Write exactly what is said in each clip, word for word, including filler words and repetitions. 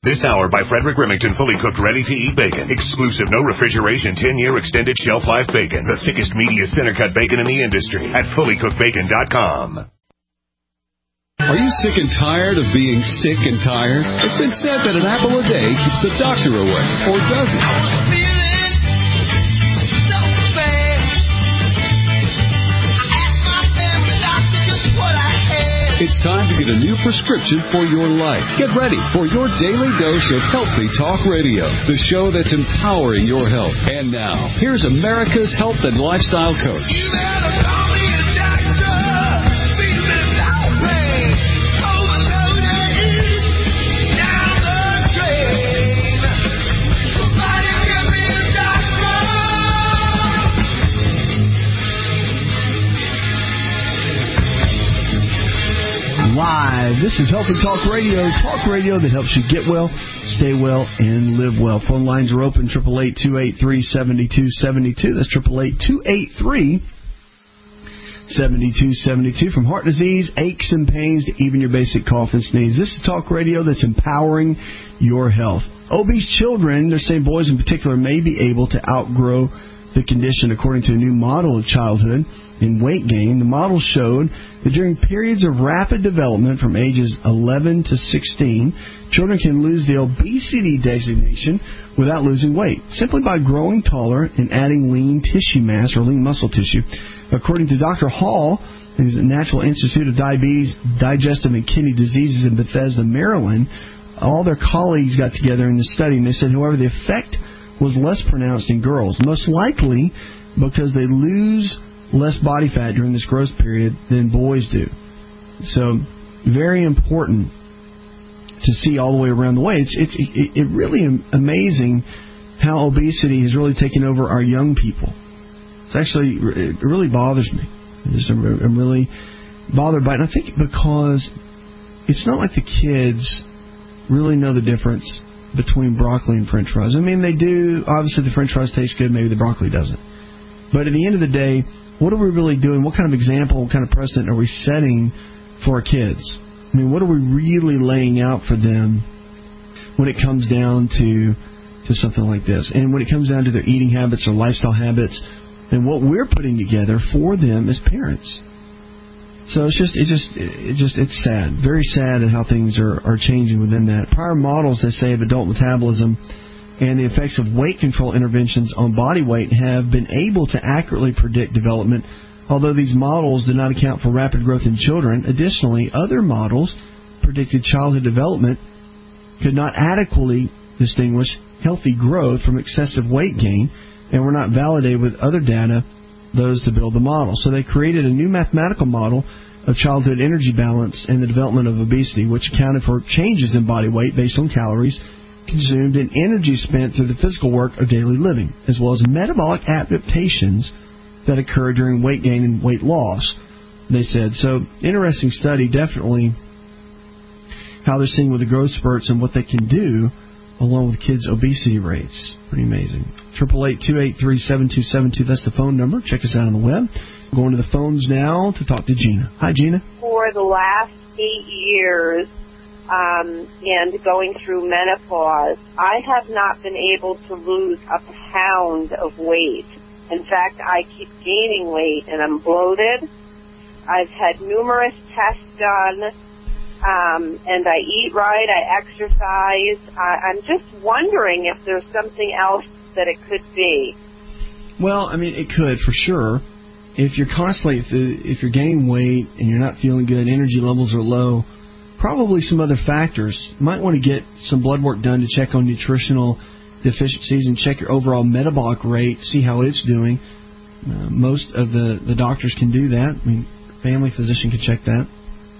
This hour by Frederick Remington, fully cooked, ready-to-eat bacon. Exclusive, no refrigeration, ten-year extended shelf life bacon. The thickest, meatiest center-cut bacon in the industry at fully cooked bacon dot com. Are you sick and tired of being sick and tired? It's been said that an apple a day keeps the doctor away. Or does it? I was feeling so bad. I asked my family doctor just what I had. It's time to get a new prescription for your life. Get ready for your daily dose of Healthy Talk Radio, the show that's empowering your health. And now, here's America's health and lifestyle coach. You better call me a doctor. Feeling lonely. Overloaded. Down the drain. Somebody give me a doctor. Live. This is Healthy Talk Radio. Talk radio that helps you get well, stay well, and live well. Phone lines are open, eight eight eight, two eight three, seven two seven two. That's eight eight eight, two eight three, seven two seven two. From heart disease, aches and pains, to even your basic cough and sneeze. This is Talk Radio that's empowering your health. Obese children, they're saying boys in particular, may be able to outgrow the condition according to a new model of childhood in weight gain. The model showed that during periods of rapid development from ages eleven to sixteen, children can lose the obesity designation without losing weight, simply by growing taller and adding lean tissue mass or lean muscle tissue. According to Doctor Hall, who's at the National Institute of Diabetes, Digestive and Kidney Diseases in Bethesda, Maryland, all their colleagues got together in the study, and they said, however, the effect was less pronounced in girls, most likely because they lose less body fat during this growth period than boys do. So, very important to see all the way around the way. It's it's it, it really amazing how obesity has really taken over our young people. It's actually, it really bothers me. I'm, just, I'm really bothered by it. And I think because it's not like the kids really know the difference between broccoli and French fries. I mean, they do. Obviously, the French fries taste good. Maybe the broccoli doesn't. But at the end of the day, what are we really doing? What kind of example, what kind of precedent are we setting for our kids? I mean, what are we really laying out for them when it comes down to to something like this? And when it comes down to their eating habits, their lifestyle habits, and what we're putting together for them as parents. So it's just, it just, it just, it's sad, very sad at how things are, are changing within that. Prior models, they say, of adult metabolism and the effects of weight control interventions on body weight have been able to accurately predict development, although these models did not account for rapid growth in children. Additionally, other models predicted childhood development could not adequately distinguish healthy growth from excessive weight gain and were not validated with other data, those to build the model. So they created a new mathematical model of childhood energy balance and the development of obesity, which accounted for changes in body weight based on calories consumed and energy spent through the physical work of daily living, as well as metabolic adaptations that occur during weight gain and weight loss, they said. So, interesting study, definitely, how they're seeing with the growth spurts and what they can do along with kids' obesity rates. Pretty amazing. eight eight eight, two eight three, seven two seven two, that's the phone number. Check us out on the web. Going to the phones now to talk to Gina. Hi, Gina. For the last eight years, Um, and going through menopause, I have not been able to lose a pound of weight. In fact, I keep gaining weight, and I'm bloated. I've had numerous tests done, um, and I eat right, I exercise. I, I'm just wondering if there's something else that it could be. Well, I mean, it could, for sure. If you're constantly, if, if you're gaining weight and you're not feeling good, energy levels are low, probably some other factors. You might want to get some blood work done to check on nutritional deficiencies and check your overall metabolic rate, see how it's doing. Uh, most of the, the doctors can do that. I mean, family physician can check that.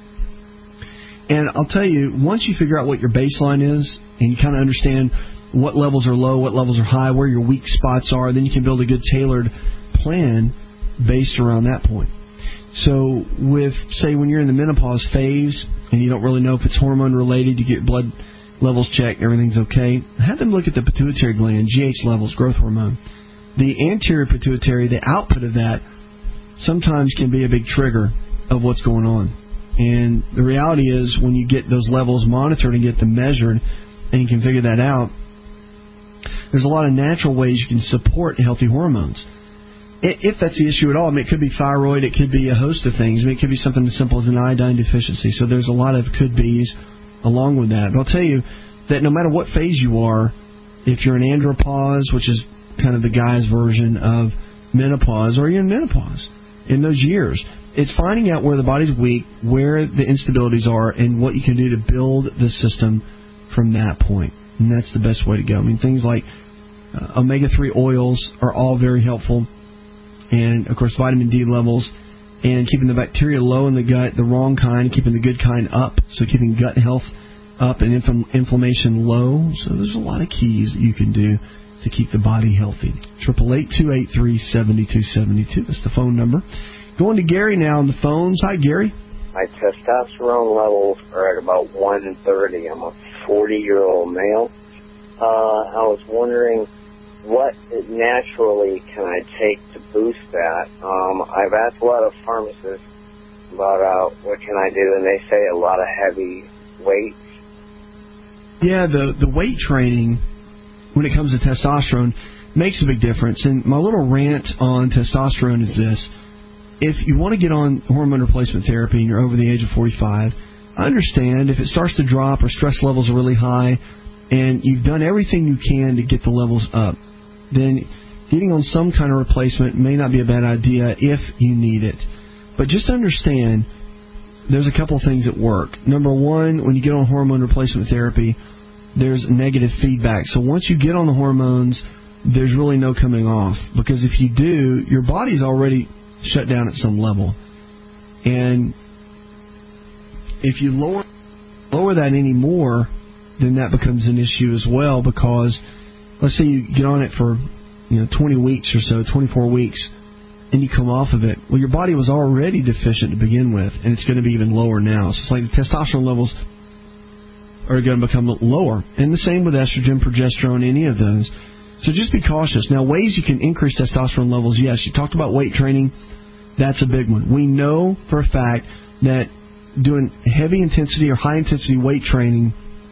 And I'll tell you, once you figure out what your baseline is and you kind of understand what levels are low, what levels are high, where your weak spots are, then you can build a good tailored plan based around that point. So with, say, when you're in the menopause phase and you don't really know if it's hormone related, you get blood levels checked, everything's okay, have them look at the pituitary gland, G H levels, growth hormone. The anterior pituitary, the output of that, sometimes can be a big trigger of what's going on. And the reality is when you get those levels monitored and get them measured, and you can figure that out, there's a lot of natural ways you can support healthy hormones. If that's the issue at all, I mean, it could be thyroid, it could be a host of things. I mean, it could be something as simple as an iodine deficiency. So there's a lot of could-be's along with that. But I'll tell you that no matter what phase you are, if you're in andropause, which is kind of the guy's version of menopause, or you're in menopause, in those years, it's finding out where the body's weak, where the instabilities are, and what you can do to build the system from that point. And that's the best way to go. I mean, things like uh, omega three oils are all very helpful. And, of course, vitamin D levels, and keeping the bacteria low in the gut, the wrong kind, keeping the good kind up, so keeping gut health up and inf- inflammation low. So there's a lot of keys that you can do to keep the body healthy. Triple eight two eight three seventy two seventy two. That's the phone number. Going to Gary now on the phones. Hi, Gary. My testosterone levels are at about one thirty. I'm a forty-year-old male. Uh, I was wondering, what naturally can I take to boost that? Um, I've asked a lot of pharmacists about uh, what can I do, and they say a lot of heavy weights. Yeah, the, the weight training, when it comes to testosterone, makes a big difference. And my little rant on testosterone is this. If you want to get on hormone replacement therapy and you're over the age of forty-five, I understand if it starts to drop or stress levels are really high and you've done everything you can to get the levels up, then getting on some kind of replacement may not be a bad idea if you need it. But just understand, there's a couple things that work. Number one, when you get on hormone replacement therapy, there's negative feedback. So once you get on the hormones, there's really no coming off. Because if you do, your body's already shut down at some level. And if you lower lower that anymore, then that becomes an issue as well, because let's say you get on it for, you know, twenty weeks or so, twenty-four weeks, and you come off of it. Well, your body was already deficient to begin with, and it's going to be even lower now. So it's like the testosterone levels are going to become lower. And the same with estrogen, progesterone, any of those. So just be cautious. Now, ways you can increase testosterone levels, yes, you talked about weight training. That's a big one. We know for a fact that doing heavy intensity or high intensity weight training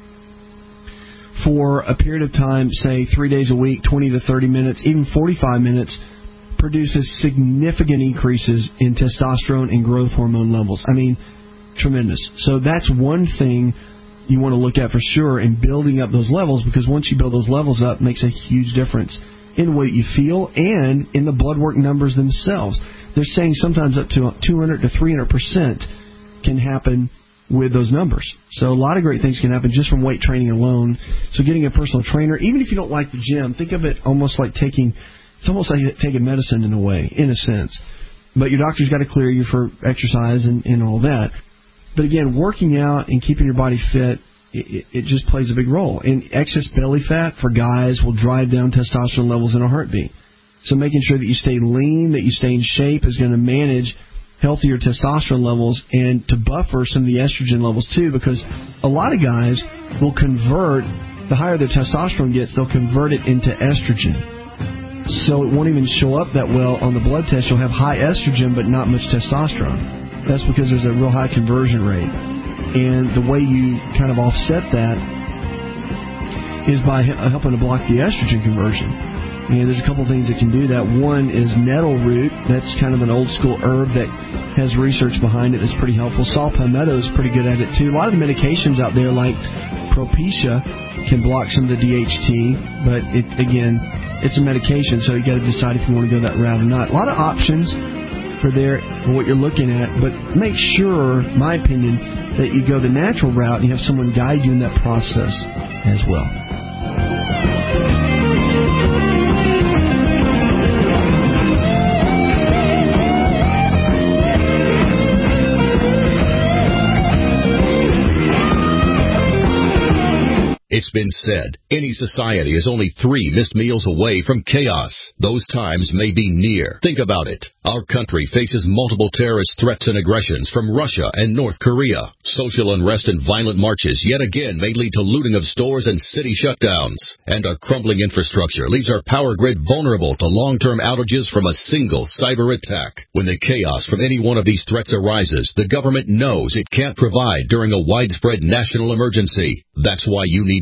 for a period of time, say three days a week, twenty to thirty minutes, even forty-five minutes, produces significant increases in testosterone and growth hormone levels. I mean, tremendous. So that's one thing you want to look at for sure in building up those levels, because once you build those levels up, it makes a huge difference in the way you feel and in the blood work numbers themselves. They're saying sometimes up to two hundred to three hundred percent can happen with those numbers. So a lot of great things can happen just from weight training alone. So getting a personal trainer, even if you don't like the gym, think of it almost like taking, it's almost like taking medicine in a way, in a sense. But your doctor's got to clear you for exercise and, and all that. But again, working out and keeping your body fit, it, it just plays a big role. And excess belly fat for guys will drive down testosterone levels in a heartbeat. So making sure that you stay lean, that you stay in shape is going to manage healthier testosterone levels and to buffer some of the estrogen levels too, because a lot of guys will convert, the higher their testosterone gets, they'll convert it into estrogen. So it won't even show up that well on the blood test. You'll have high estrogen but not much testosterone. That's because there's a real high conversion rate. And the way you kind of offset that is by helping to block the estrogen conversion. And there's a couple things that can do that. One is nettle root. That's kind of an old school herb that has research behind it that's pretty helpful. Saw palmetto is pretty good at it too. A lot of the medications out there like Propecia can block some of the D H T, but it, again, it's a medication, so you got to decide if you want to go that route or not. A lot of options for there for what you're looking at, but make sure, my opinion, that you go the natural route and you have someone guide you in that process as well. It's been said, any society is only three missed meals away from chaos. Those times may be near. Think about it. Our country faces multiple terrorist threats and aggressions from Russia and North Korea. Social unrest and violent marches yet again may lead to looting of stores and city shutdowns. And our crumbling infrastructure leaves our power grid vulnerable to long-term outages from a single cyber attack. When the chaos from any one of these threats arises, the government knows it can't provide during a widespread national emergency. That's why you need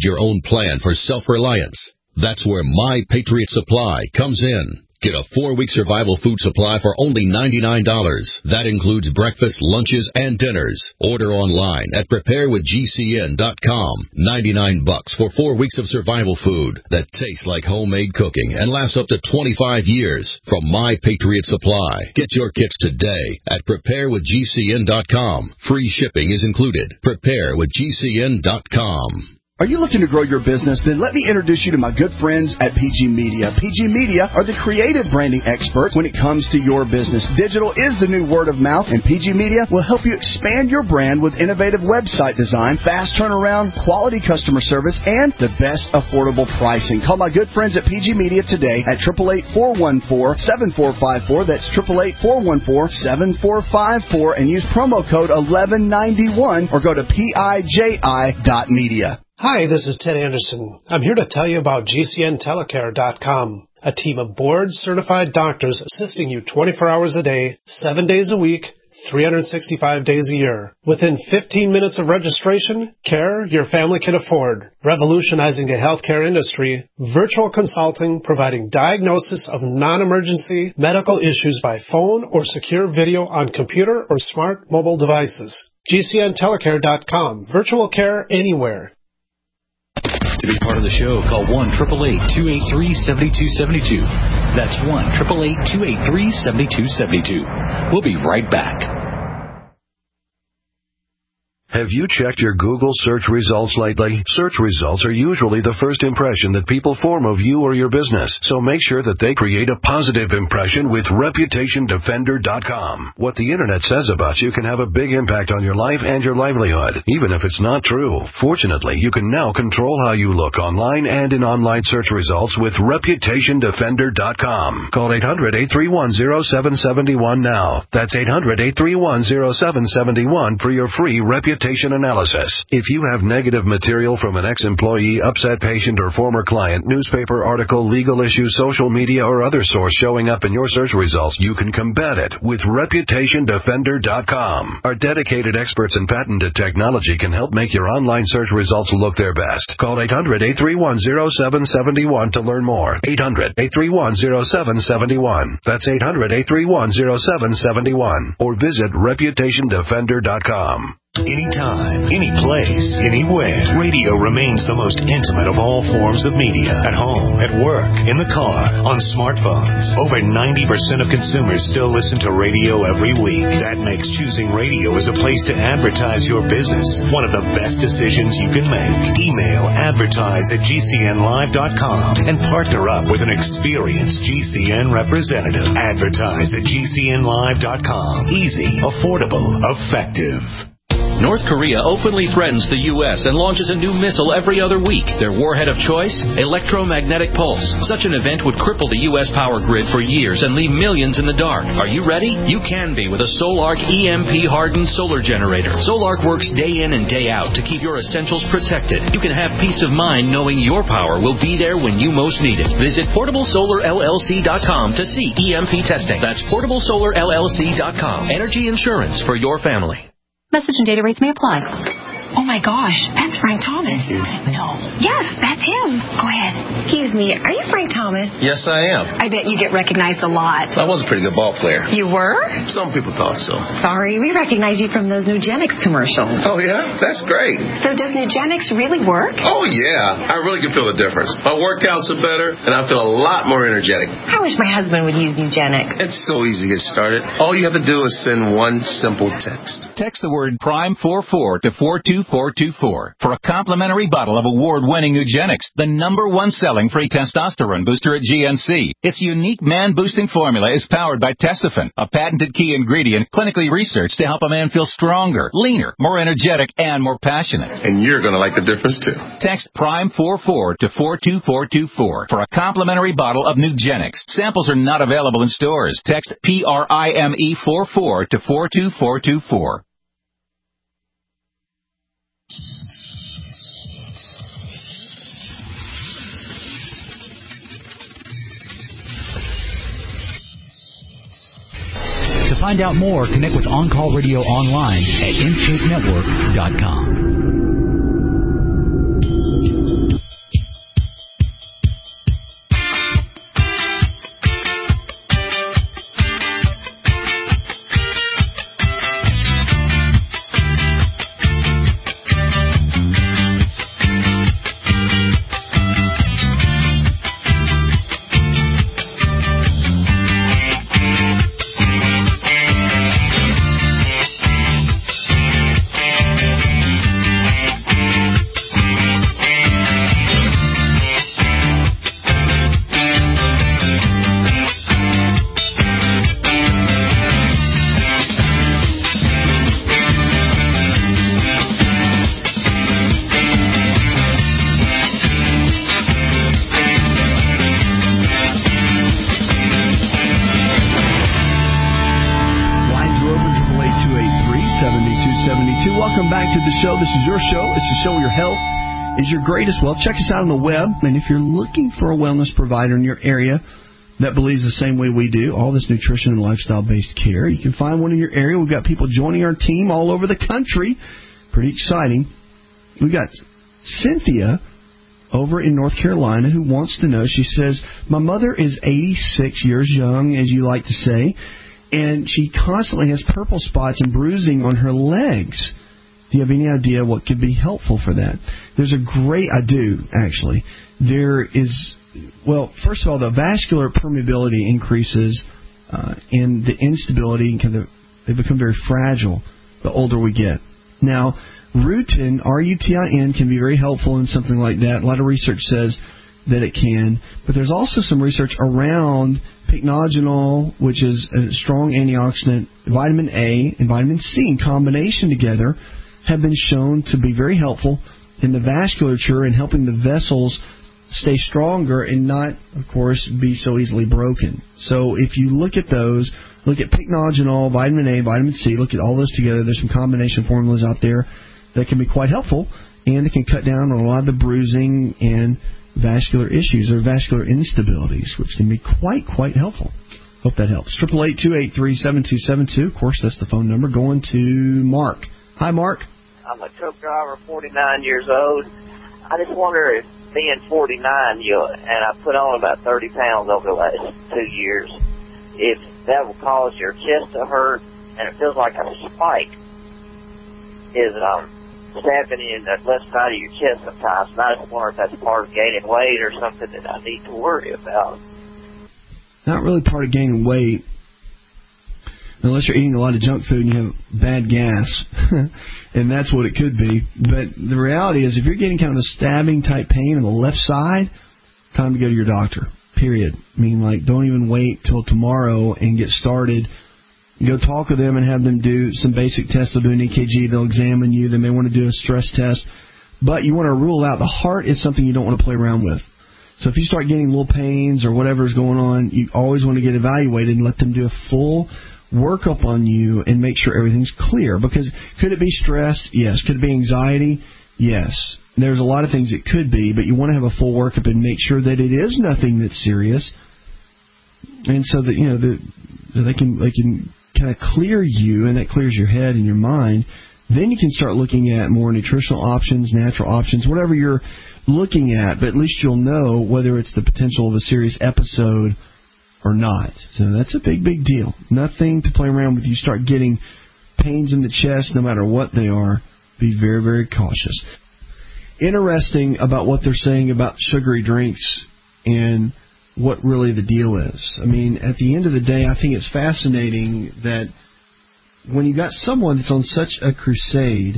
your own plan for self-reliance. That's where My Patriot Supply comes in. Get a four-week survival food supply for only ninety-nine dollars. That includes breakfast, lunches, and dinners. Order online at prepare with G C N dot com. ninety-nine bucks for four weeks of survival food that tastes like homemade cooking and lasts up to twenty-five years from My Patriot Supply. Get your kits today at prepare with G C N dot com. Free shipping is included. prepare with G C N dot com. Are you looking to grow your business? Then let me introduce you to my good friends at P G Media. P G Media are the creative branding experts when it comes to your business. Digital is the new word of mouth, and P G Media will help you expand your brand with innovative website design, fast turnaround, quality customer service, and the best affordable pricing. Call my good friends at P G Media today at eight eight eight, four one four, seven four five four. That's eight eight eight, four one four, seven four five four, and use promo code eleven ninety-one or go to P I J I dot media. Hi, this is Ted Anderson. I'm here to tell you about G C N telecare dot com, a team of board-certified doctors assisting you twenty-four hours a day, seven days a week, three hundred sixty-five days a year. Within fifteen minutes of registration, care your family can afford. Revolutionizing the healthcare industry, virtual consulting providing diagnosis of non-emergency medical issues by phone or secure video on computer or smart mobile devices. G C N telecare dot com. Virtual care anywhere. To be part of the show, call one eight eight eight, two eight three, seven two seven two. That's one eight eight eight, two eight three, seven two seven two. We'll be right back. Have you checked your Google search results lately? Search results are usually the first impression that people form of you or your business, so make sure that they create a positive impression with reputation defender dot com. What the Internet says about you can have a big impact on your life and your livelihood, even if it's not true. Fortunately, you can now control how you look online and in online search results with reputation defender dot com. Call eight hundred, eight three one, zero seven seven one now. That's eight hundred, eight three one, zero seven seven one for your free reputation analysis. If you have negative material from an ex-employee, upset patient, or former client, newspaper article, legal issue, social media, or other source showing up in your search results, you can combat it with reputation defender dot com. Our dedicated experts in patented technology can help make your online search results look their best. Call eight hundred, eight three one, zero seven seven one to learn more. eight hundred, eight three one, zero seven seven one. That's eight hundred, eight three one, zero seven seven one. Or visit reputation defender dot com. Anytime, any place, anywhere, radio remains the most intimate of all forms of media. At home, at work, in the car, on smartphones. Over ninety percent of consumers still listen to radio every week. That makes choosing radio as a place to advertise your business one of the best decisions you can make. Email advertise at G C N live dot com and partner up with an experienced G C N representative. Advertise at G C N live dot com. Easy, affordable, effective. North Korea openly threatens the U S and launches a new missile every other week. Their warhead of choice? Electromagnetic pulse. Such an event would cripple the U S power grid for years and leave millions in the dark. Are you ready? You can be with a Solark E M P-hardened solar generator. Solark works day in and day out to keep your essentials protected. You can have peace of mind knowing your power will be there when you most need it. Visit portable solar L L C dot com to see E M P testing. That's portable solar L L C dot com. Energy insurance for your family. Message and data rates may apply. Oh, my gosh, that's Frank Thomas. No. Yes, that's him. Go ahead. Excuse me, are you Frank Thomas? Yes, I am. I bet you get recognized a lot. I was a pretty good ball player. You were? Some people thought so. Sorry, we recognize you from those Nugenix commercials. Oh, yeah? That's great. So does Nugenix really work? Oh, yeah. I really can feel the difference. My workouts are better, and I feel a lot more energetic. I wish my husband would use Nugenix. It's so easy to get started. All you have to do is send one simple text. Text the word Prime forty-four to four two four two four for a complimentary bottle of award-winning Nugenix, the number one selling free testosterone booster at G N C. Its unique man-boosting formula is powered by Testofen, a patented key ingredient clinically researched to help a man feel stronger, leaner, more energetic, and more passionate. And you're going to like the difference, too. Text Prime forty-four to four two four two four for a complimentary bottle of Nugenix. Samples are not available in stores. Text P R I M E forty-four to four two four two four. To find out more, connect with On Call Radio online at in shape network dot com. back to the show. This is your show. It's the show where your health is your greatest wealth. Check us out on the web. And if you're looking for a wellness provider in your area that believes the same way we do, all this nutrition and lifestyle-based care, you can find one in your area. We've got people joining our team all over the country. Pretty exciting. We've got Cynthia over in North Carolina who wants to know. She says, my mother is eighty-six years young, as you like to say, and she constantly has purple spots and bruising on her legs. Do you have any idea what could be helpful for that? There's a great, I do, actually. There is, well, first of all, the vascular permeability increases uh, and the instability, kind of, they become very fragile the older we get. Now, rutin, R U T I N, can be very helpful in something like that. A lot of research says that it can. But there's also some research around pycnogenol, which is a strong antioxidant, vitamin A and vitamin C in combination together, have been shown to be very helpful in the vasculature and helping the vessels stay stronger and not, of course, be so easily broken. So if you look at those, look at pycnogenol, vitamin A, vitamin C, look at all those together. There's some combination formulas out there that can be quite helpful, and it can cut down on a lot of the bruising and vascular issues or vascular instabilities, which can be quite, quite helpful. Hope that helps. eight eight eight, two eight three, seven two seven two. Of course, that's the phone number. Going to Mark. Hi, Mark. I'm a truck driver, forty-nine years old. I just wonder if being forty-nine, you and I put on about thirty pounds over the last two years, if that will cause your chest to hurt, and it feels like a spike is um, stabbing in the left side of your chest sometimes. And I just wonder if that's part of gaining weight or something that I need to worry about. Not really part of gaining weight, unless you're eating a lot of junk food and you have bad gas, and that's what it could be. But the reality is, if you're getting kind of a stabbing type pain on the left side, time to go to your doctor, period. I mean, like, don't even wait till tomorrow and get started. Go talk with them and have them do some basic tests. They'll do an E K G. They'll examine you. They may want to do a stress test. But you want to rule out the heart is something you don't want to play around with. So if you start getting little pains or whatever's going on, you always want to get evaluated and let them do a full workup on you and make sure everything's clear. Because could it be stress? Yes. Could it be anxiety? Yes. There's a lot of things it could be, but you want to have a full workup and make sure that it is nothing that's serious. And so that, you know, the, they can they can kind of clear you, and that clears your head and your mind. Then you can start looking at more nutritional options, natural options, whatever you're looking at, but at least you'll know whether it's the potential of a serious episode or not. So that's a big, big deal. Nothing to play around with. You start getting pains in the chest, no matter what they are, be very, very cautious. Interesting about what they're saying about sugary drinks and what really the deal is. I mean, at the end of the day, I think it's fascinating that when you got someone that's on such a crusade,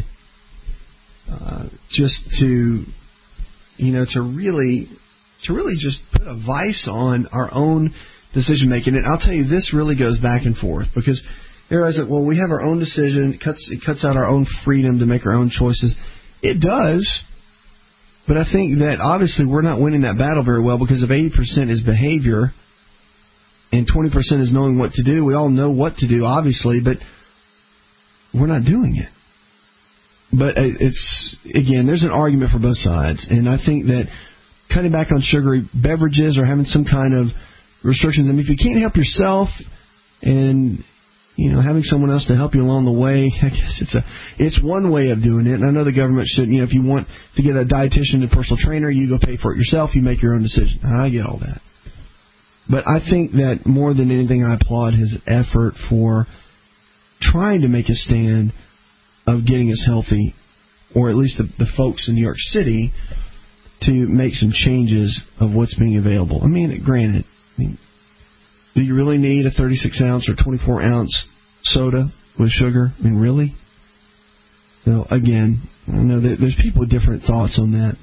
uh, just to, you know, to really, to really just put a vice on our own decision making. And I'll tell you, this really goes back and forth because there is it. Well, we have our own decision. It cuts it cuts out our own freedom to make our own choices. It does. But I think that obviously we're not winning that battle very well because if eighty percent is behavior and twenty percent is knowing what to do, we all know what to do, obviously, but we're not doing it. But it's, again, there's an argument for both sides. And I think that cutting back on sugary beverages or having some kind of restrictions, I mean, if you can't help yourself and, you know, having someone else to help you along the way, I guess it's a it's one way of doing it. And I know the government should, you know, if you want to get a dietitian and personal trainer, you go pay for it yourself. You make your own decision. I get all that. But I think that more than anything, I applaud his effort for trying to make a stand of getting us healthy, or at least the, the folks in New York City, to make some changes of what's being available. I mean, granted, I mean, do you really need a thirty-six ounce or twenty-four ounce soda with sugar? I mean, really? So, again, I know that there's people with different thoughts on that.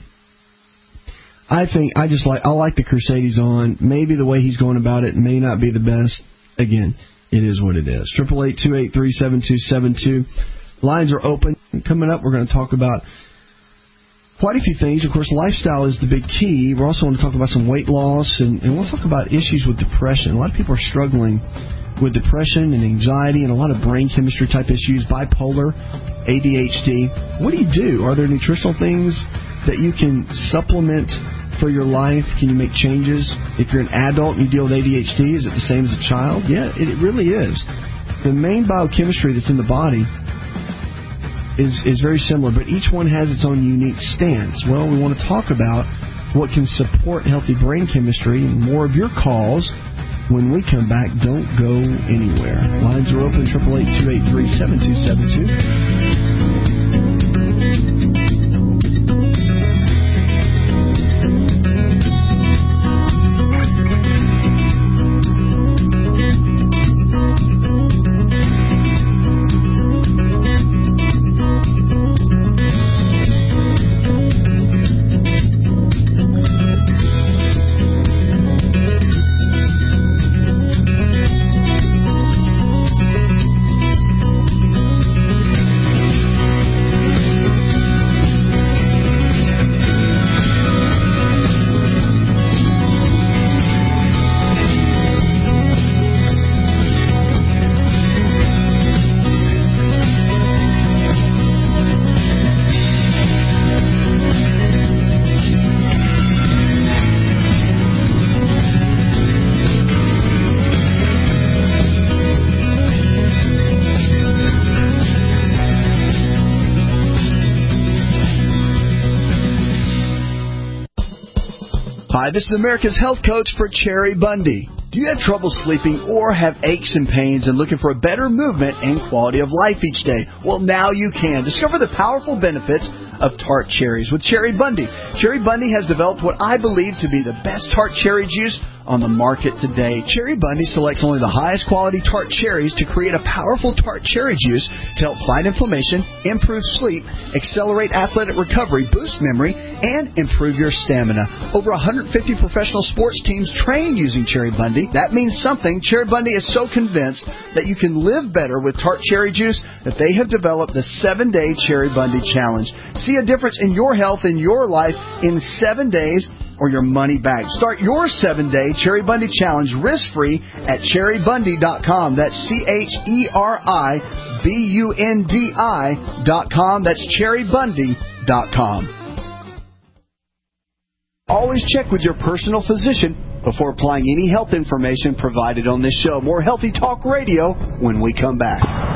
I think, I just like, I like the crusade he's on. Maybe the way he's going about it may not be the best. Again, it is what it is. eight eight eight, two eight three, seven two seven two. Lines are open. Coming up, we're going to talk about quite a few things. Of course, lifestyle is the big key. We're also going to talk about some weight loss, and, and we'll talk about issues with depression. A lot of people are struggling with depression and anxiety and a lot of brain chemistry type issues, bipolar, A D H D. What do you do? Are there nutritional things that you can supplement for your life? Can you make changes? If you're an adult and you deal with A D H D, is it the same as a child? Yeah, it, it really is. The main biochemistry that's in the body is, is very similar, but each one has its own unique stance. Well, we want to talk about what can support healthy brain chemistry and more of your calls when we come back. Don't go anywhere. Lines are open, eight eight eight, two eight three, seven two seven two. Hi, this is America's Health Coach for Cherry Bundy. Do you have trouble sleeping or have aches and pains and looking for a better movement and quality of life each day? Well, now you can. Discover the powerful benefits of tart cherries with Cherry Bundy. Cherry Bundy has developed what I believe to be the best tart cherry juice on the market today. Cherry Bundy selects only the highest quality tart cherries to create a powerful tart cherry juice to help fight inflammation, improve sleep, accelerate athletic recovery, boost memory, and improve your stamina. Over one hundred fifty professional sports teams train using Cherry Bundy. That means something. Cherry Bundy is so convinced that you can live better with tart cherry juice that they have developed the seven-day Cherry Bundy Challenge. See a difference in your health and your life in seven days or your money back. Start your seven-day Cherry Bundy Challenge risk-free at cherry bundy dot com. That's C H E R I B U N D I dot com. That's cherry bundy dot com. Always check with your personal physician before applying any health information provided on this show. More Healthy Talk Radio when we come back.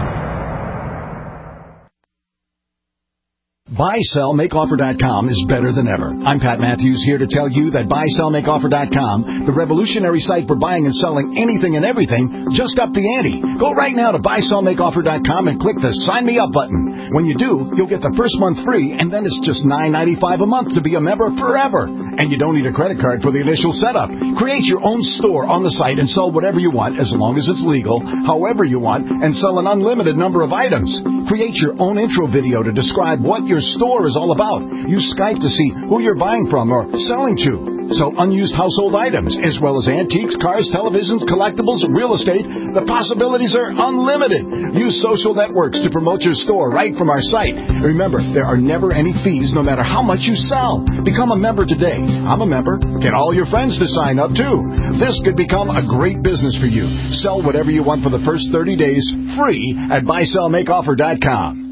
buy sell make offer dot com is better than ever. I'm Pat Matthews here to tell you that buy sell make offer dot com, the revolutionary site for buying and selling anything and everything, just upped the ante. Go right now to buy sell make offer dot com and click the Sign Me Up button. When you do, you'll get the first month free, and then it's just nine ninety-five a month to be a member forever. And you don't need a credit card for the initial setup. Create your own store on the site and sell whatever you want, as long as it's legal, however you want, and sell an unlimited number of items. Create your own intro video to describe what your store is all about. Use Skype to see who you're buying from or selling to. Sell unused household items, as well as antiques, cars, televisions, collectibles, real estate. The possibilities are unlimited. Use social networks to promote your store right from our site. Remember, there are never any fees no matter how much you sell. Become a member today. I'm a member. Get all your friends to sign up too. This could become a great business for you. Sell whatever you want for the first thirty days free at buy sell make offer dot com.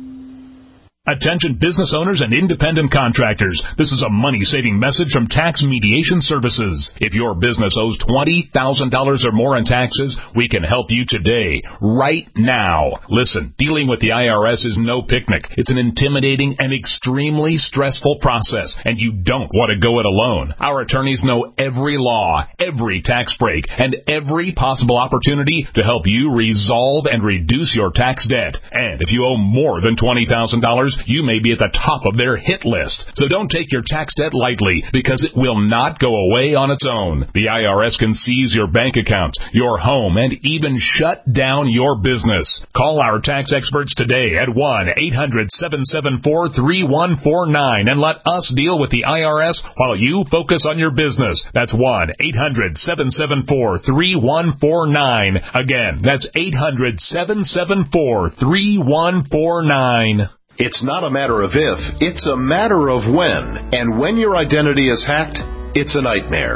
Attention business owners and independent contractors. This is a money-saving message from Tax Mediation Services. If your business owes twenty thousand dollars or more in taxes, we can help you today, right now. Listen, dealing with the I R S is no picnic. It's an intimidating and extremely stressful process, and you don't want to go it alone. Our attorneys know every law, every tax break, and every possible opportunity to help you resolve and reduce your tax debt. And if you owe more than twenty thousand dollars, you may be at the top of their hit list. So don't take your tax debt lightly, because it will not go away on its own. The I R S can seize your bank accounts, your home, and even shut down your business. Call our tax experts today at one eight hundred seven seven four three one four nine and let us deal with the I R S while you focus on your business. That's one eight hundred seven seven four three one four nine. Again, that's eight hundred seven seven four three one four nine. It's not a matter of if, it's a matter of when. And when your identity is hacked, it's a nightmare.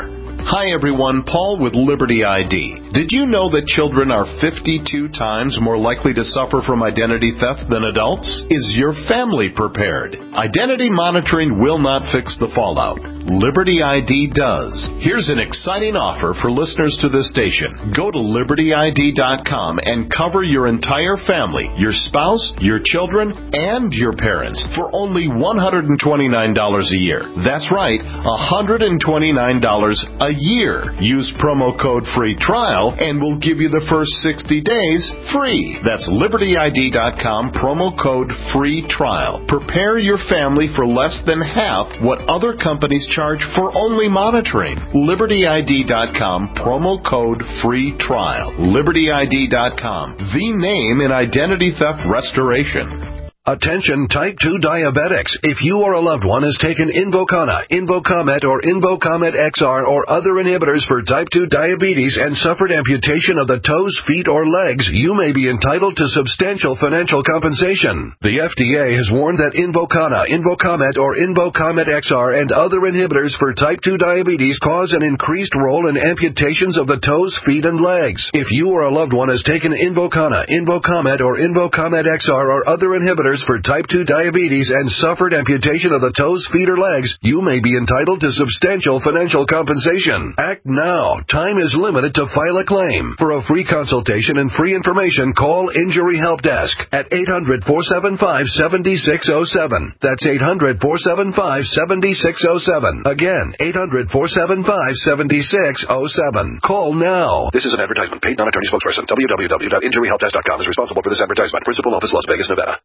Hi everyone, Paul with Liberty I D. Did you know that children are fifty-two times more likely to suffer from identity theft than adults? Is your family prepared? Identity monitoring will not fix the fallout. Liberty I D does. Here's an exciting offer for listeners to this station. Go to Liberty I D dot com and cover your entire family, your spouse, your children, and your parents for only one hundred twenty-nine dollars a year. That's right, one hundred twenty-nine dollars a year. Use promo code free trial and we'll give you the first sixty days free. That's Liberty I D dot com, promo code free trial. Prepare your family for less than half what other companies charge for only monitoring. Liberty I D dot com, promo code free trial. Liberty I D dot com, the name in identity theft restoration. Attention type two diabetics. If you or a loved one has taken Invokana, Invocomet, or Invocomet X R or other inhibitors for type two diabetes and suffered amputation of the toes, feet, or legs, you may be entitled to substantial financial compensation. The F D A has warned that Invokana, Invocomet, or Invocomet X R and other inhibitors for type two diabetes cause an increased role in amputations of the toes, feet, and legs. If you or a loved one has taken Invokana, Invocomet, or Invocomet X R or other inhibitors for type two diabetes and suffered amputation of the toes, feet, or legs, you may be entitled to substantial financial compensation. Act now. Time is limited to file a claim. For a free consultation and free information, call Injury Help Desk at eight hundred, four seven five, seven six zero seven. That's eight hundred, four seven five, seven six zero seven. Again, eight hundred, four seven five, seven six zero seven. Call now. This is an advertisement. Paid non-attorney spokesperson. w w w dot injury help desk dot com is responsible for this advertisement. Principal office, Las Vegas, Nevada.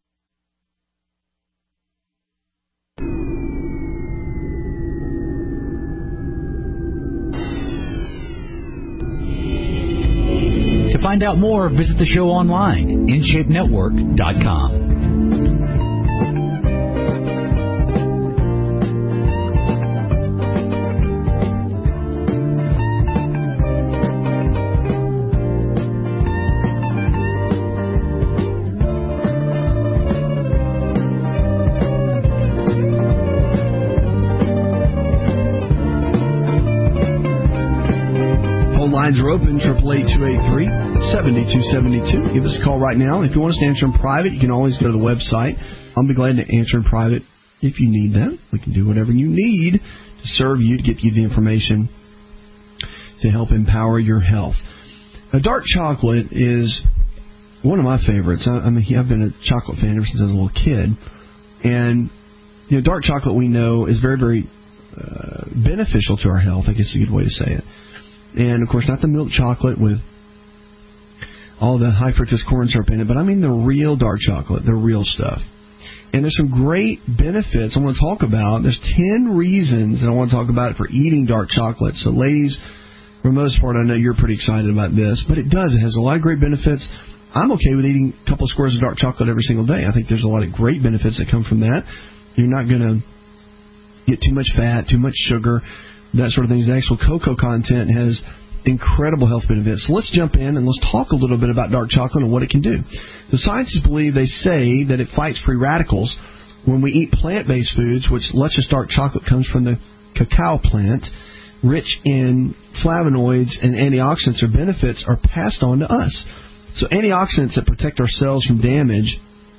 To find out more, visit the show online, in shape network dot com. Lines are open, triple eight two eight three, seven two seven two. Give us a call right now. If you want us to answer in private, you can always go to the website. I'll be glad to answer in private if you need that. We can do whatever you need to serve you, to get you the information to help empower your health. Now, dark chocolate is one of my favorites. I, I mean, I've been a chocolate fan ever since I was a little kid. And, you know, dark chocolate, we know, is very, very uh, beneficial to our health. I guess is a good way to say it. And, of course, not the milk chocolate with all the high fructose corn syrup in it, but I mean the real dark chocolate, the real stuff. And there's some great benefits I want to talk about. There's ten reasons that I want to talk about for eating dark chocolate. So, ladies, for the most part, I know you're pretty excited about this, but it does. It has a lot of great benefits. I'm okay with eating a couple of squares of dark chocolate every single day. I think there's a lot of great benefits that come from that. You're not going to get too much fat, too much sugar, that sort of thing. The actual cocoa content has incredible health benefits. So let's jump in and let's talk a little bit about dark chocolate and what it can do. The scientists believe, they say, that it fights free radicals. When we eat plant-based foods, which luscious dark chocolate comes from the cacao plant, rich in flavonoids and antioxidants, or benefits are passed on to us. So antioxidants that protect our cells from damage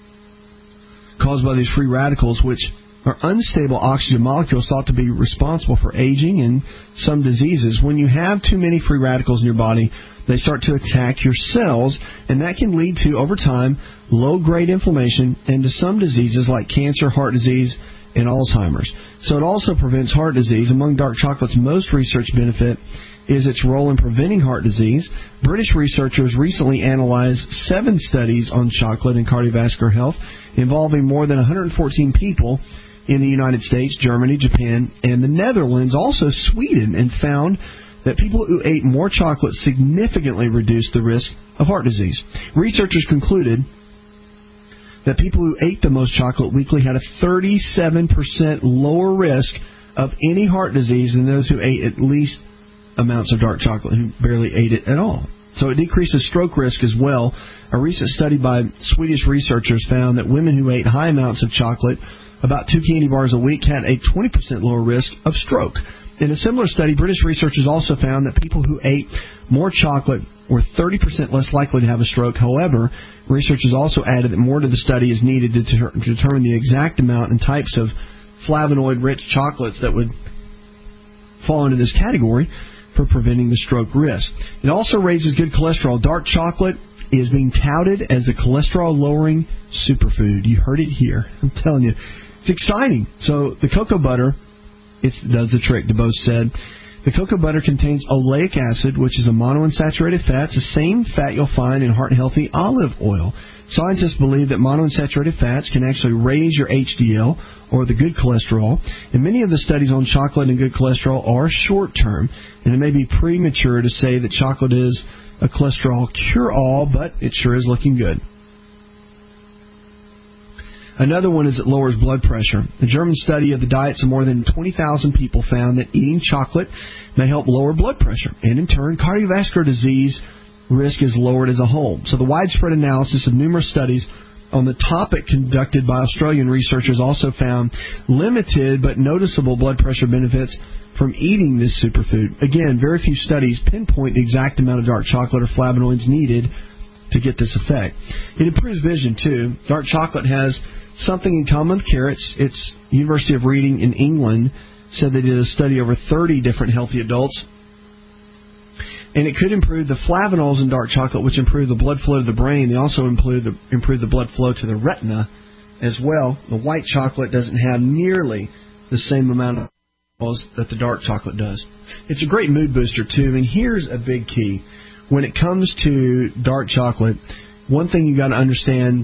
caused by these free radicals, which are unstable oxygen molecules thought to be responsible for aging and some diseases. When you have too many free radicals in your body, they start to attack your cells, and that can lead to, over time, low-grade inflammation and to some diseases like cancer, heart disease, and Alzheimer's. So it also prevents heart disease. Among dark chocolate's most research benefit is its role in preventing heart disease. British researchers recently analyzed seven studies on chocolate and cardiovascular health involving more than one hundred fourteen people in the United States, Germany, Japan, and the Netherlands, also Sweden, and found that people who ate more chocolate significantly reduced the risk of heart disease. Researchers concluded that people who ate the most chocolate weekly had a thirty-seven percent lower risk of any heart disease than those who ate at least amounts of dark chocolate, who barely ate it at all. So it decreases stroke risk as well. A recent study by Swedish researchers found that women who ate high amounts of chocolate, about two candy bars a week, had a twenty percent lower risk of stroke. In a similar study, British researchers also found that people who ate more chocolate were thirty percent less likely to have a stroke. However, researchers also added that more to the study is needed to, ter- to determine the exact amount and types of flavonoid-rich chocolates that would fall into this category for preventing the stroke risk. It also raises good cholesterol. Dark chocolate is being touted as a cholesterol-lowering superfood. You heard it here. I'm telling you. It's exciting. So the cocoa butter, it does the trick, DeBose said. The cocoa butter contains oleic acid, which is a monounsaturated fat. It's the same fat you'll find in heart-healthy olive oil. Scientists believe that monounsaturated fats can actually raise your H D L, or the good cholesterol, and many of the studies on chocolate and good cholesterol are short-term, and it may be premature to say that chocolate is a cholesterol cure-all, but it sure is looking good. Another one is it lowers blood pressure. A German study of the diets of more than twenty thousand people found that eating chocolate may help lower blood pressure, and in turn, cardiovascular disease risk is lowered as a whole. So the widespread analysis of numerous studies on the topic conducted by Australian researchers also found limited but noticeable blood pressure benefits from eating this superfood. Again, very few studies pinpoint the exact amount of dark chocolate or flavonoids needed to get this effect. It improves vision, too. Dark chocolate has something in common with carrots. It's University of Reading in England said they did a study over thirty different healthy adults. And it could improve the flavonols in dark chocolate, which improve the blood flow to the brain. They also improve the, improve the blood flow to the retina as well. The white chocolate doesn't have nearly the same amount of flavonols that the dark chocolate does. It's a great mood booster, too. And here's a big key. When it comes to dark chocolate, one thing you got to understand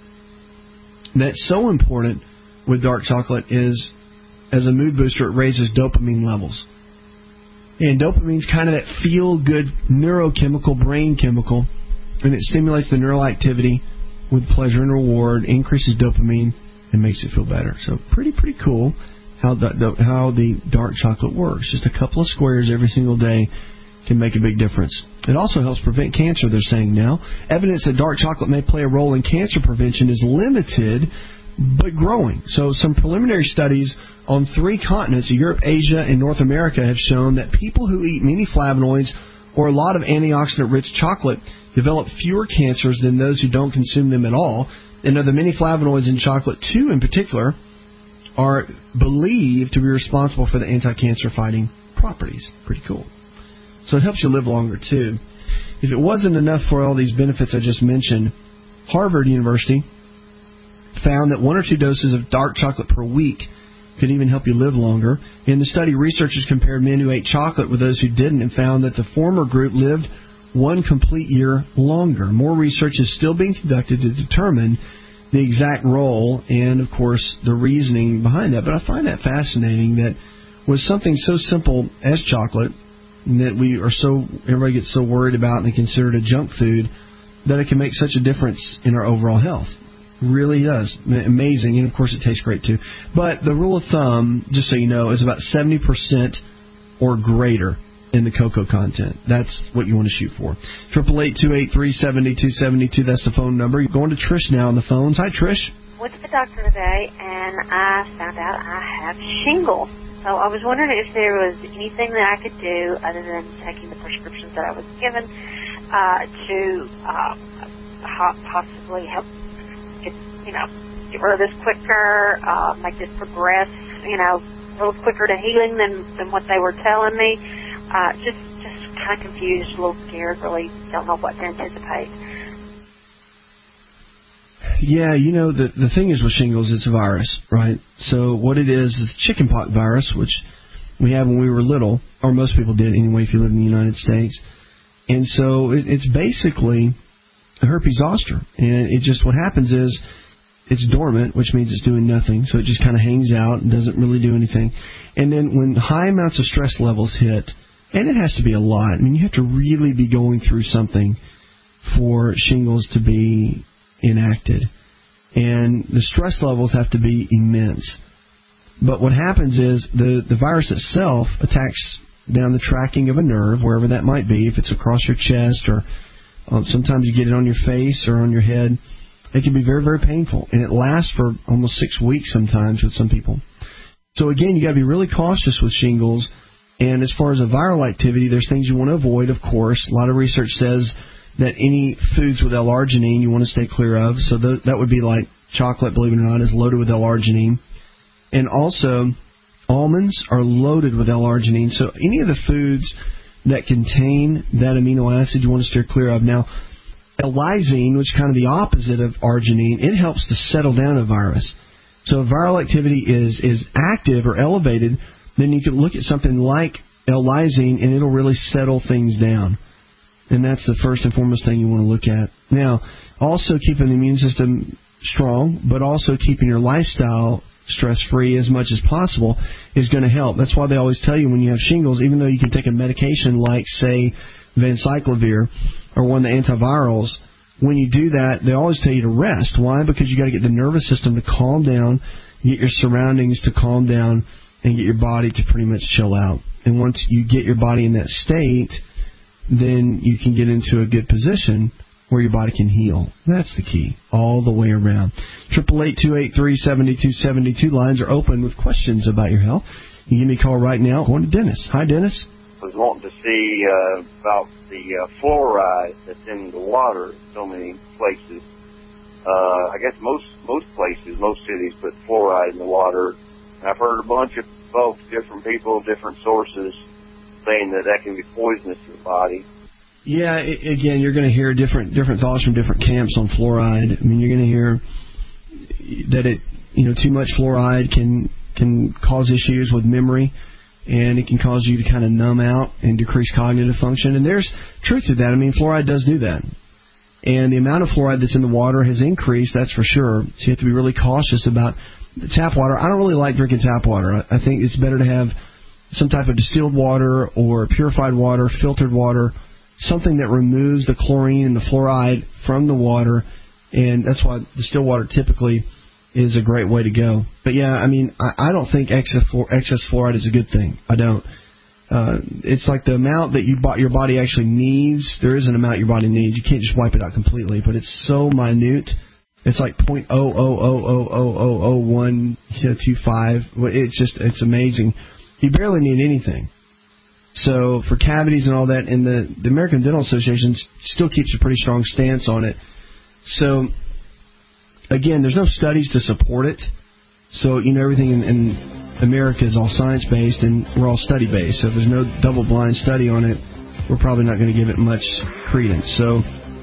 that's so important with dark chocolate is, as a mood booster, it raises dopamine levels. And dopamine's kind of that feel-good neurochemical, brain chemical, and it stimulates the neural activity with pleasure and reward, increases dopamine, and makes it feel better. So pretty, pretty cool how the, how the dark chocolate works. Just a couple of squares every single day can make a big difference. It also helps prevent cancer, they're saying now. Evidence that dark chocolate may play a role in cancer prevention is limited, but growing. So some preliminary studies on three continents, Europe, Asia, and North America, have shown that people who eat many flavonoids or a lot of antioxidant-rich chocolate develop fewer cancers than those who don't consume them at all. And the many flavonoids in chocolate, too, in particular, are believed to be responsible for the anti-cancer fighting properties. Pretty cool. So it helps you live longer, too. If it wasn't enough for all these benefits I just mentioned, Harvard University found that one or two doses of dark chocolate per week could even help you live longer. In the study, researchers compared men who ate chocolate with those who didn't and found that the former group lived one complete year longer. More research is still being conducted to determine the exact role and, of course, the reasoning behind that. But I find that fascinating that with something so simple as chocolate, that we are so, everybody gets so worried about and they consider it a junk food, that it can make such a difference in our overall health. Really does. Amazing. And, of course, it tastes great, too. But the rule of thumb, just so you know, is about seventy percent or greater in the cocoa content. That's what you want to shoot for. eight eight eight, two eight three, seven two seven two. That's the phone number. You're going to Trish now on the phones. Hi, Trish. Went to the doctor today, and I found out I have shingles. So I was wondering if there was anything that I could do other than taking the prescriptions that I was given uh, to uh, possibly help get, you know, get rid of this quicker, uh, make this progress, you know, a little quicker to healing than, than what they were telling me. Uh, just, just kind of confused, a little scared, really don't know what to anticipate. Yeah, you know, the the thing is with shingles, it's a virus, right? So what it is is chickenpox virus, which we had when we were little, or most people did anyway if you live in the United States. And so it, it's basically a herpes zoster. And it just, what happens is it's dormant, which means it's doing nothing. So it just kind of hangs out and doesn't really do anything. And then when high amounts of stress levels hit, and it has to be a lot. I mean, you have to really be going through something for shingles to be enacted. And the stress levels have to be immense. But what happens is the, the virus itself attacks down the tracking of a nerve, wherever that might be, if it's across your chest or um, sometimes you get it on your face or on your head. It can be very, very painful. And it lasts for almost six weeks sometimes with some people. So again, you got to be really cautious with shingles. And as far as a viral activity, there's things you want to avoid, of course. A lot of research says that any foods with L-arginine you want to stay clear of. So th- that would be like chocolate, believe it or not, is loaded with L-arginine. And also, almonds are loaded with L-arginine. So any of the foods that contain that amino acid you want to steer clear of. Now, L-lysine, which is kind of the opposite of arginine, it helps to settle down a virus. So if viral activity is, is active or elevated, then you can look at something like L-lysine, and it'll really settle things down. And that's the first and foremost thing you want to look at. Now, also keeping the immune system strong, but also keeping your lifestyle stress-free as much as possible is going to help. That's why they always tell you when you have shingles, even though you can take a medication like, say, Vanciclovir or one of the antivirals, when you do that, they always tell you to rest. Why? Because you got to get the nervous system to calm down, get your surroundings to calm down, and get your body to pretty much chill out. And once you get your body in that state, then you can get into a good position where your body can heal. That's the key, all the way around. Triple eight two eight three seventy two seventy two lines are open with questions about your health. You give me a call right now. Going to Dennis. Hi, Dennis. I was wanting to see uh, about the uh, fluoride that's in the water in so many places. Uh, I guess most most places, most cities put fluoride in the water. And I've heard a bunch of folks, different people, different sources, saying that that can be poisonous to the body. Yeah, it, again, you're going to hear different different thoughts from different camps on fluoride. I mean, you're going to hear that it, you know, too much fluoride can can cause issues with memory, and it can cause you to kind of numb out and decrease cognitive function. And there's truth to that. I mean, fluoride does do that. And the amount of fluoride that's in the water has increased, that's for sure. So you have to be really cautious about tap water. I don't really like drinking tap water. I think it's better to have some type of distilled water or purified water, filtered water, something that removes the chlorine and the fluoride from the water. And that's why distilled water typically is a great way to go. But, yeah, I mean, I, I don't think excess, excess fluoride is a good thing. I don't. Uh, it's like the amount that you your body actually needs. There is an amount your body needs. You can't just wipe it out completely, but it's so minute. It's like zero point zero zero zero zero zero zero zero one two five. It's just, it's amazing. You barely need anything. So for cavities and all that, and the, the American Dental Association still keeps a pretty strong stance on it. So, again, there's no studies to support it. So, you know, everything in, in America is all science-based, and we're all study-based. So if there's no double-blind study on it, we're probably not going to give it much credence. So,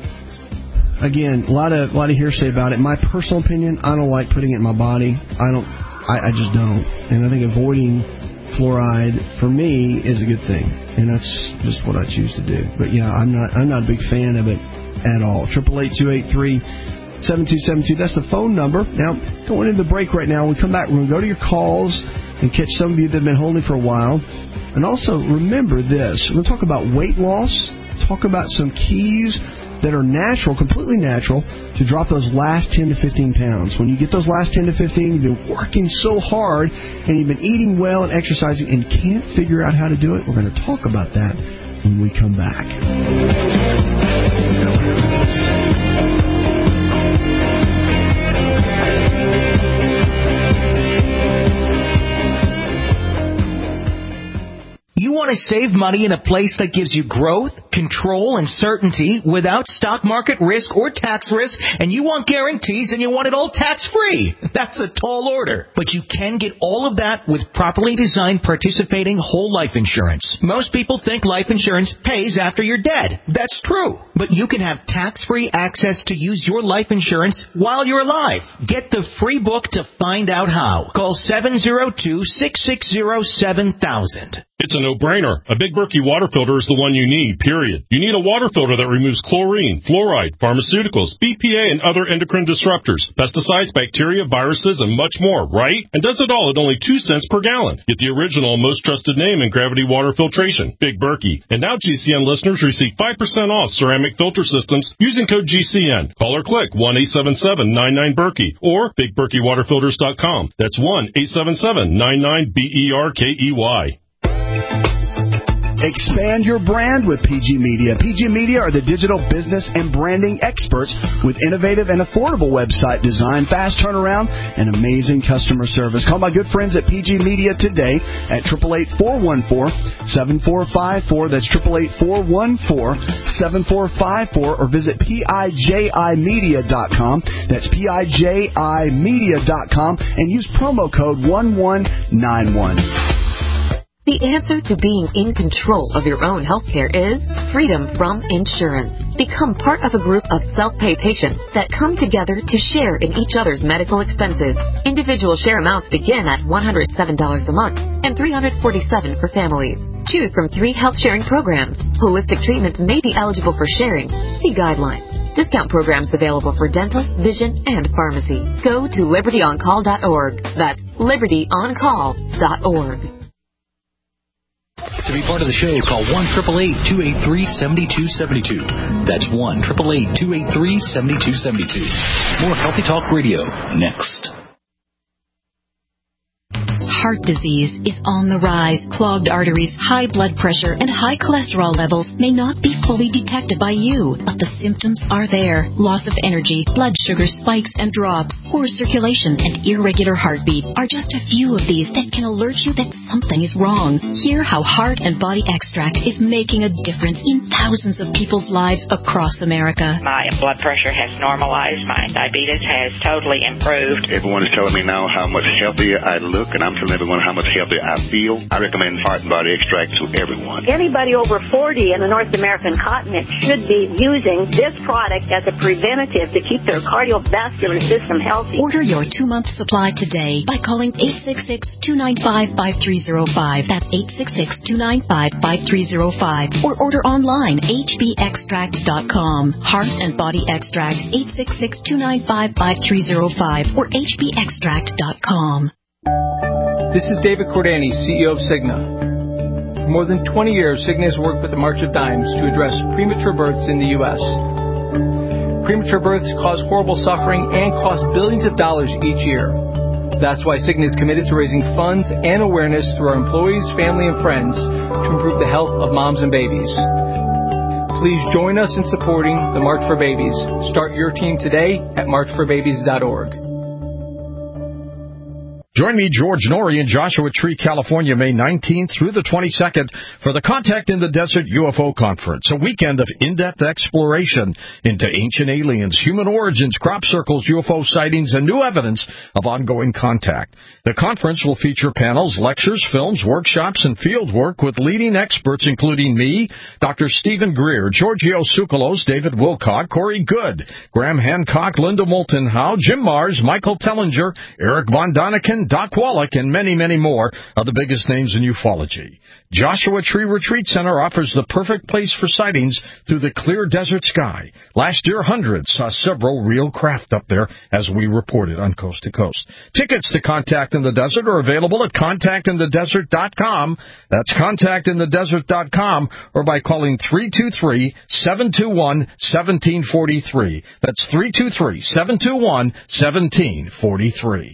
again, a lot of a lot of hearsay about it. My personal opinion, I don't like putting it in my body. I don't. I, I just don't. And I think avoiding fluoride for me is a good thing, and that's just what I choose to do. But yeah, I'm not. I'm not a big fan of it at all. Triple eight two eight three seven two seven two. That's the phone number. Now, going into the break right now. When we come back, we're going to go to your calls and catch some of you that have been holding for a while. And also remember this: we're going to talk about weight loss. Talk about some keys that are natural, completely natural, to drop those last ten to fifteen pounds. When you get those last ten to fifteen, you've been working so hard, and you've been eating well and exercising and can't figure out how to do it. We're going to talk about that when we come back. You want to save money in a place that gives you growth, control, and certainty without stock market risk or tax risk, and you want guarantees and you want it all tax-free. That's a tall order. But you can get all of that with properly designed participating whole life insurance. Most people think life insurance pays after you're dead. That's true. But you can have tax-free access to use your life insurance while you're alive. Get the free book to find out how. Call seven zero two, six six zero, seven thousand. It's a no-brainer. A Big Berkey water filter is the one you need, period. You need a water filter that removes chlorine, fluoride, pharmaceuticals, B P A, and other endocrine disruptors, pesticides, bacteria, viruses, and much more, right? And does it all at only two cents per gallon. Get the original and most trusted name in gravity water filtration, Big Berkey. And now G C N listeners receive five percent off ceramic filter systems using code G C N. Call or click one eight seven seven nine nine Berkey or big berkey water filters dot com. That's one eight seven seven nine nine B E R K E Y. Expand your brand with P G Media. P G Media are the digital business and branding experts with innovative and affordable website design, fast turnaround, and amazing customer service. Call my good friends at P G Media today at eight eight eight, four one four, seven four five four. That's eight eight eight, four one four, seven four five four, or visit P I J I media dot com. That's P I J I media dot com and use promo code one one nine one. The answer to being in control of your own healthcare is freedom from insurance. Become part of a group of self-pay patients that come together to share in each other's medical expenses. Individual share amounts begin at one hundred seven dollars a month and three hundred forty-seven dollars for families. Choose from three health sharing programs. Holistic treatments may be eligible for sharing. See guidelines. Discount programs available for dental, vision, and pharmacy. Go to liberty on call dot org. That's liberty on call dot org. To be part of the show, call one eight eight eight, two eight three, seven two seven two. That's one eight eight eight, two eight three, seven two seven two. More Healthy Talk Radio next. Heart disease is on the rise. Clogged arteries, high blood pressure, and high cholesterol levels may not be fully detected by you, but the symptoms are there. Loss of energy, blood sugar spikes and drops, poor circulation, and irregular heartbeat are just a few of these that can alert you that something is wrong. Hear how Heart and Body Extract is making a difference in thousands of people's lives across America. My blood pressure has normalized. My diabetes has totally improved. Everyone is telling me now how much healthier I look, and I'm telling everyone how much healthier I feel. I recommend Heart and Body Extract to everyone. Anybody over forty in the North American continent should be using this product as a preventative to keep their cardiovascular system healthy. Order your two-month supply today by calling eight six six, two nine five, five three zero five. That's eight six six, two nine five, five three zero five. Or order online, h b extract dot com. Heart and Body Extract, eight six six, two nine five, five three zero five or h b extract dot com. This is David Cordani, C E O of Cigna. For more than twenty years, Cigna has worked with the March of Dimes to address premature births in the U S Premature births cause horrible suffering and cost billions of dollars each year. That's why Cigna is committed to raising funds and awareness through our employees, family, and friends to improve the health of moms and babies. Please join us in supporting the March for Babies. Start your team today at march for babies dot org. Join me, George Norrie, in Joshua Tree, California, May nineteenth through the twenty-second for the Contact in the Desert U F O Conference, a weekend of in-depth exploration into ancient aliens, human origins, crop circles, U F O sightings, and new evidence of ongoing contact. The conference will feature panels, lectures, films, workshops, and field work with leading experts, including me, Doctor Stephen Greer, Giorgio Tsoukalos, David Wilcock, Corey Good, Graham Hancock, Linda Moulton Howe, Jim Mars, Michael Tellinger, Eric Von Daniken, Doc Wallach, and many, many more of the biggest names in ufology. Joshua Tree Retreat Center offers the perfect place for sightings through the clear desert sky. Last year, hundreds saw several real craft up there, as we reported on Coast to Coast. Tickets to Contact in the Desert are available at contact in the desert dot com. That's contact in the desert dot com, or by calling three two three, seven two one, one seven four three. That's three two three, seven two one, one seven four three.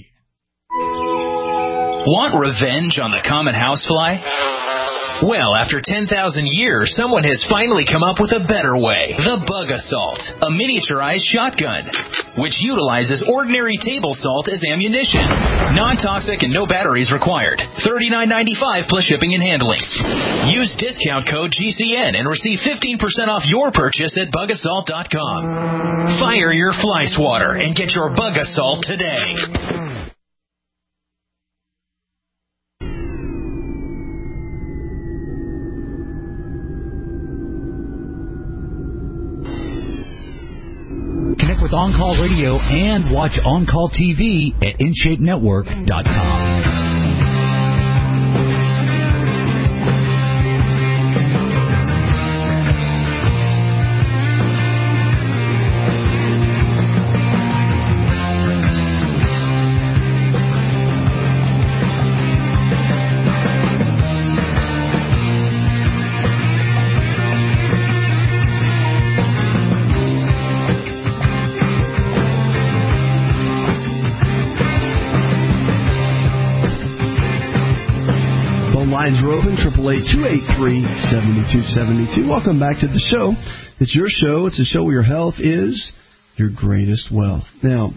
Want revenge on the common housefly? Well, after ten thousand years, someone has finally come up with a better way. The Bug Assault, a miniaturized shotgun, which utilizes ordinary table salt as ammunition. Non-toxic and no batteries required. thirty-nine ninety-five plus shipping and handling. Use discount code G C N and receive fifteen percent off your purchase at bug assault dot com. Fire your fly swatter and get your Bug Assault today. Connect with On Call Radio and watch On Call T V at in shape network dot com. are open, triple eight, two eight three, seven two seven two. Welcome back to the show. It's your show. It's a show where your health is your greatest wealth. Now,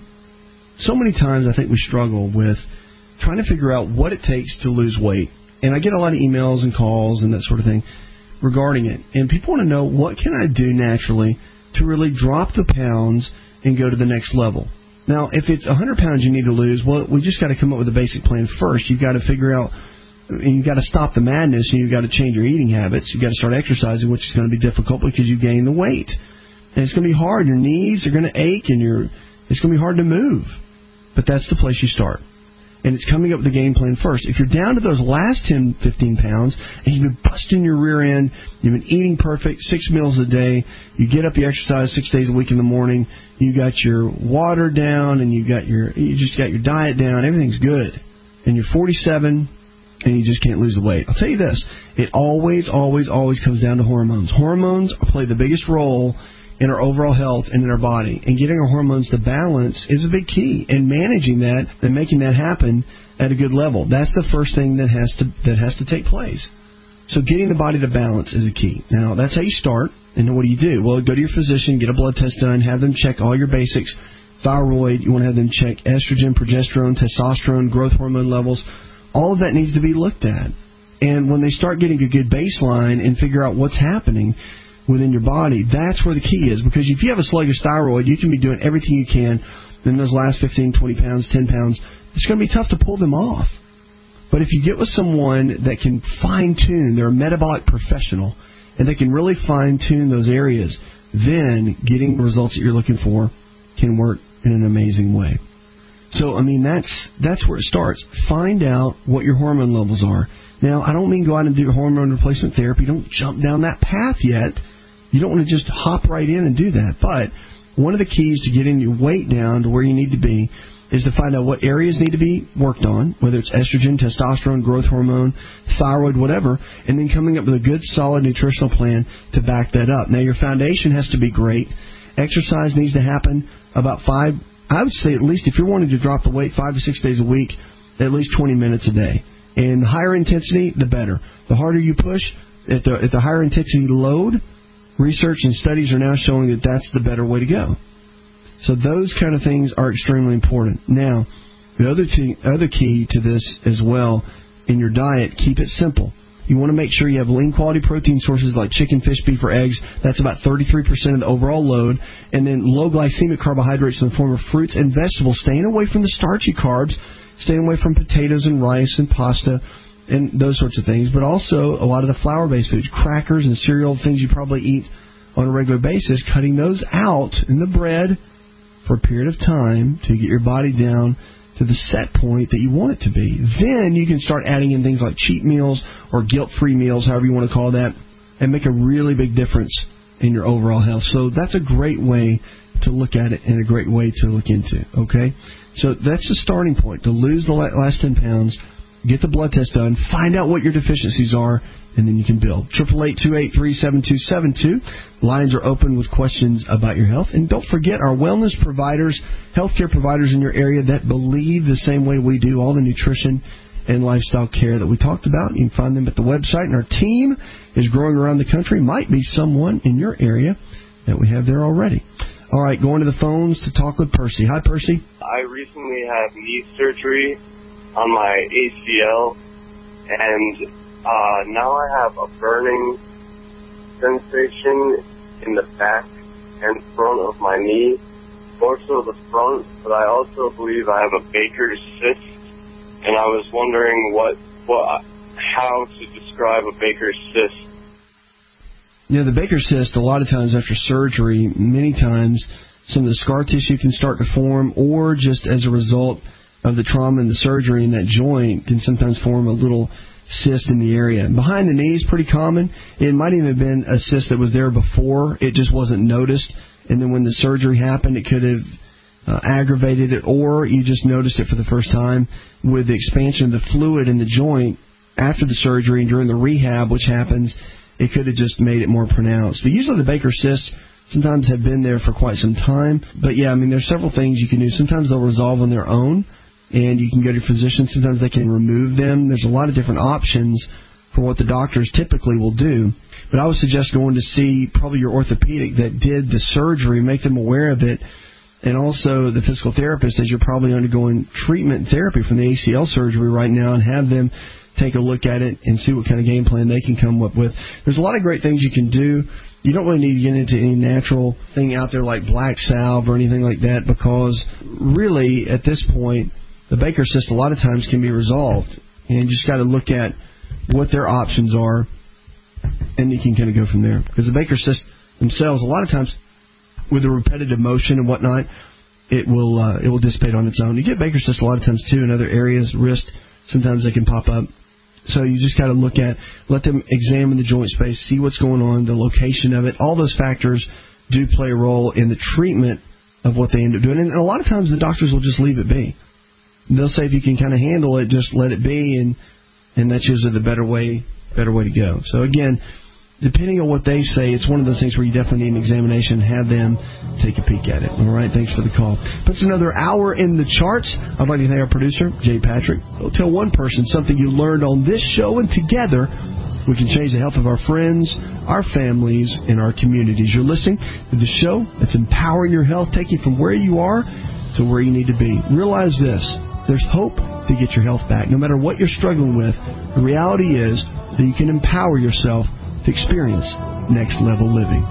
so many times I think we struggle with trying to figure out what it takes to lose weight. And I get a lot of emails and calls and that sort of thing regarding it. And people want to know, what can I do naturally to really drop the pounds and go to the next level? Now, if it's one hundred pounds you need to lose, well, we just got to come up with a basic plan first. You've got to figure out, you've got to stop the madness, and you've got to change your eating habits. You've got to start exercising, which is going to be difficult because you gain the weight. And it's going to be hard. Your knees are going to ache, and you're, it's going to be hard to move. But that's the place you start. And it's coming up with the game plan first. If you're down to those last ten, fifteen pounds, and you've been busting your rear end, you've been eating perfect, six meals a day, you get up, you exercise six days a week in the morning, you got your water down, and you got your, you just got your diet down, everything's good, and you're forty-seven, and you just can't lose the weight. I'll tell you this, it always, always, always comes down to hormones. Hormones play the biggest role in our overall health and in our body. And getting our hormones to balance is a big key. And managing that and making that happen at a good level, that's the first thing that has to that has to take place. So getting the body to balance is a key. Now, that's how you start. And then what do you do? Well, go to your physician, get a blood test done, have them check all your basics. Thyroid, you want to have them check estrogen, progesterone, testosterone, growth hormone levels. All of that needs to be looked at. And when they start getting a good baseline and figure out what's happening within your body, that's where the key is. Because if you have a sluggish thyroid, you can be doing everything you can in those last fifteen, twenty pounds, ten pounds. It's going to be tough to pull them off. But if you get with someone that can fine-tune, they're a metabolic professional, and they can really fine-tune those areas, then getting the results that you're looking for can work in an amazing way. So, I mean, that's that's where it starts. Find out what your hormone levels are. Now, I don't mean go out and do hormone replacement therapy. Don't jump down that path yet. You don't want to just hop right in and do that. But one of the keys to getting your weight down to where you need to be is to find out what areas need to be worked on, whether it's estrogen, testosterone, growth hormone, thyroid, whatever, and then coming up with a good, solid nutritional plan to back that up. Now, your foundation has to be great. Exercise needs to happen about five, I would say at least if you're wanting to drop the weight five to six days a week, at least twenty minutes a day. And the higher intensity, the better. The harder you push, at the, at the higher intensity load, research and studies are now showing that that's the better way to go. So those kind of things are extremely important. Now, the other, t- other key to this as well, in your diet, keep it simple. You want to make sure you have lean quality protein sources like chicken, fish, beef, or eggs. That's about thirty-three percent of the overall load. And then low glycemic carbohydrates in the form of fruits and vegetables, staying away from the starchy carbs, staying away from potatoes and rice and pasta and those sorts of things. But also a lot of the flour-based foods, crackers and cereal, things you probably eat on a regular basis, cutting those out in the bread for a period of time to get your body down to the set point that you want it to be. Then you can start adding in things like cheat meals or guilt-free meals, however you want to call that, and make a really big difference in your overall health. So that's a great way to look at it and a great way to look into, okay? So that's the starting point, to lose the last ten pounds, get the blood test done, find out what your deficiencies are, and then you can build. eight eight eight, two eight three, seven two seven two. Lines are open with questions about your health. And don't forget our wellness providers, healthcare providers in your area that believe the same way we do, all the nutrition and lifestyle care that we talked about. You can find them at the website. And our team is growing around the country. Might be someone in your area that we have there already. All right, going to the phones to talk with Percy. Hi, Percy. I recently had knee surgery on my A C L, and uh, now I have a burning sensation in the back and front of my knee, more so the front, but I also believe I have a Baker's cyst, and I was wondering what, what, how to describe a Baker's cyst. Yeah, the Baker's cyst, a lot of times after surgery, many times some of the scar tissue can start to form, or just as a result of the trauma and the surgery in that joint can sometimes form a little cyst in the area. Behind the knee is pretty common. It might even have been a cyst that was there before. It just wasn't noticed. And then when the surgery happened, it could have uh, aggravated it, or you just noticed it for the first time with the expansion of the fluid in the joint after the surgery and during the rehab, which happens. It could have just made it more pronounced. But usually the Baker's cysts sometimes have been there for quite some time. But, yeah, I mean, there's several things you can do. Sometimes they'll resolve on their own, and you can go to your physician. Sometimes they can remove them. There's a lot of different options for what the doctors typically will do. But I would suggest going to see probably your orthopedic that did the surgery, make them aware of it, and also the physical therapist, as you're probably undergoing treatment and therapy from the A C L surgery right now, and have them take a look at it and see what kind of game plan they can come up with. There's a lot of great things you can do. You don't really need to get into any natural thing out there like black salve or anything like that, because really at this point the Baker cyst a lot of times can be resolved, and you just got to look at what their options are, and you can kind of go from there. Because the Baker cysts themselves, a lot of times with the repetitive motion and whatnot, it will uh, it will dissipate on its own. You get Baker cysts a lot of times too in other areas, wrist, sometimes they can pop up. So you just got to look at, let them examine the joint space, see what's going on, the location of it. All those factors do play a role in the treatment of what they end up doing. And a lot of times the doctors will just leave it be. They'll say if you can kind of handle it, just let it be, and and that's usually the better way better way to go. So again, depending on what they say, it's one of those things where you definitely need an examination, have them take a peek at it. All right, thanks for the call. Puts another hour in the charts. I'd like to thank our producer, Jay Patrick. Go tell one person something you learned on this show, and together we can change the health of our friends, our families, and our communities. You're listening to the show that's empowering your health, taking you from where you are to where you need to be. Realize this. There's hope to get your health back. No matter what you're struggling with, the reality is that you can empower yourself to experience next level living.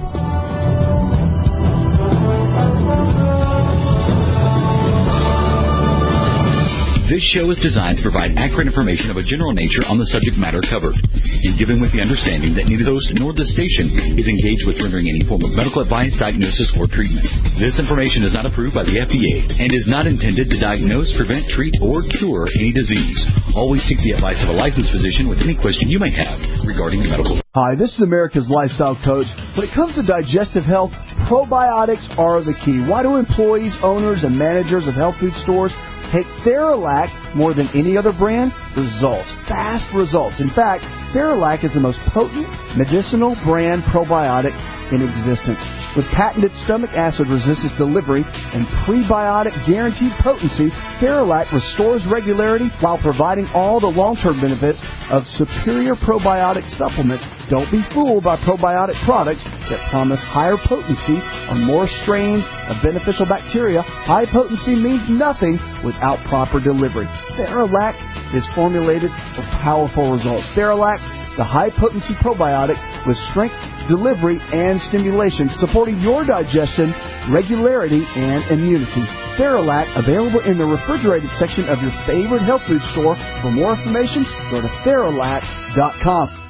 This show is designed to provide accurate information of a general nature on the subject matter covered, and given with the understanding that neither host nor the station is engaged with rendering any form of medical advice, diagnosis, or treatment. This information is not approved by the F D A and is not intended to diagnose, prevent, treat, or cure any disease. Always seek the advice of a licensed physician with any question you may have regarding medical. Hi, this is America's Lifestyle Coach. When it comes to digestive health, probiotics are the key. Why do employees, owners, and managers of health food stores take Theralac more than any other brand? Results. Fast results. In fact, Theralac is the most potent medicinal brand probiotic in existence. With patented stomach acid resistance delivery and prebiotic guaranteed potency, Theralac restores regularity while providing all the long-term benefits of superior probiotic supplements. Don't be fooled by probiotic products that promise higher potency or more strains of beneficial bacteria. High potency means nothing without proper delivery. Theralac is formulated for powerful results. Theralac, the high-potency probiotic with strength, delivery, and stimulation, supporting your digestion, regularity, and immunity. Theralac, available in the refrigerated section of your favorite health food store. For more information, go to Theralac dot com.